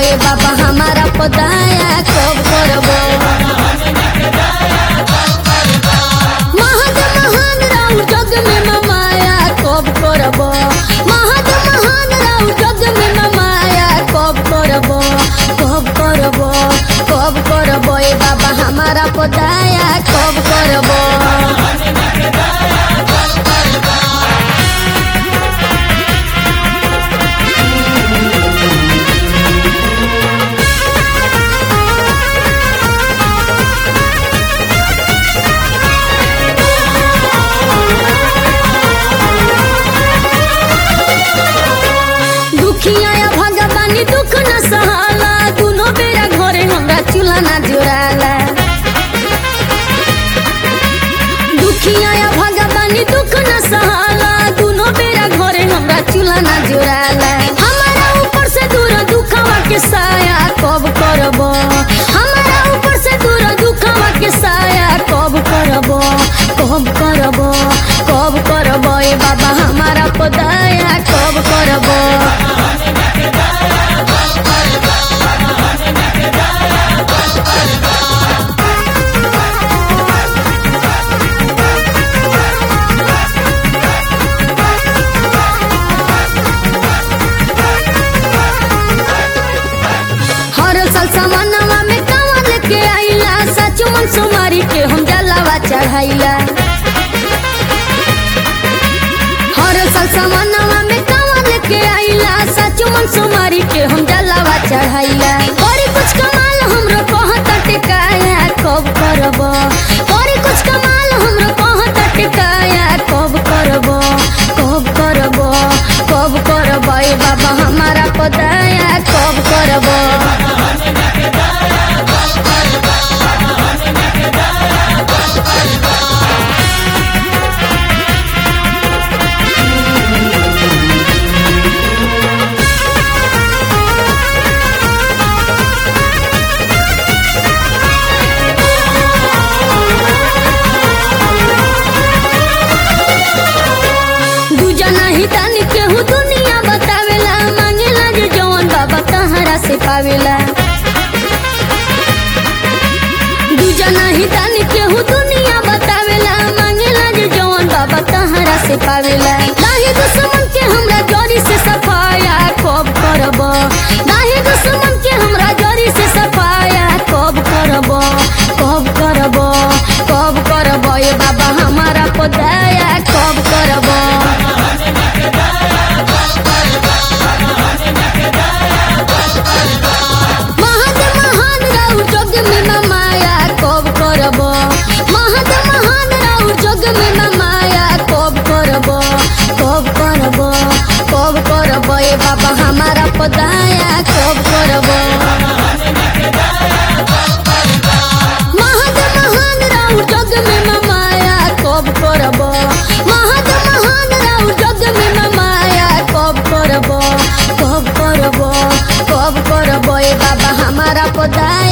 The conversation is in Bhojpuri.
ए बाबा हमारा पदाया कब करबो। महद महान राउ जग में ममाया कब करबो। महद महान राउ जग में ममाया कब करबो। कब करबो कब करबो ए बाबा हमारा पदाया कब करबो। दुखिया भगवानी दुख न सहाला दुनो बेरा घरे हमरा चूल्हा न जोड़ाला। दुखिया भगवानी दुख न सहाला दुनो बेरा घरे हमरा चूल्हा न जोड़ाला। हमारा ऊपर से दूर दुखवा के साया कब करबो। हमारा ऊपर से दूर दुखवा के साया कब करबो। कब करबो कब करबो ए बाबा हमारा पदाया कब करबो। हर साल समानवा में कांवा लेके आइला सचो मन सुमारी के हम जलावा चढ़ाइला। हर साल समानवा में कांवा लेके आइला सचो मन सुमारी के हम जलावा चढ़ाइला। और कुछ कमाल हमरो कहत टिकाया कब करबो। और कुछ कमाल हमरो कहत टिकाया कब करबो। कब करबो कब करबो ए बाबा हमारा पदाया कब करबो। दूजा नहीं तानी केहू दुनिया बतावेला मांगेला जे जवन बाबा तहरा से पावेला। दूजा नहीं तानी केहू दुनिया बतावेला मांगेला जे जवन बाबा तहरा से पावेला। दाही दुश्मन के हमरा जड़ी से सफाया कब करबो। दाही दुश्मन के हमरा जड़ी से सफाया कब करबो। कब करबो कब करबो ए बाबा हमारा पदाया कब करबो। महद महान राउ जग में ममाया कब करबो। महद महान राउ जग में ममाया कब करबो। कब करबो कब करबो ए बाबा हमारा पदाया कब करबो। महद महान राउ जग में ममाया कब करबो। महद महान राउ जग में ममाया कब करबो। कब करबो कब करबो ए बाबा हमारा पदाया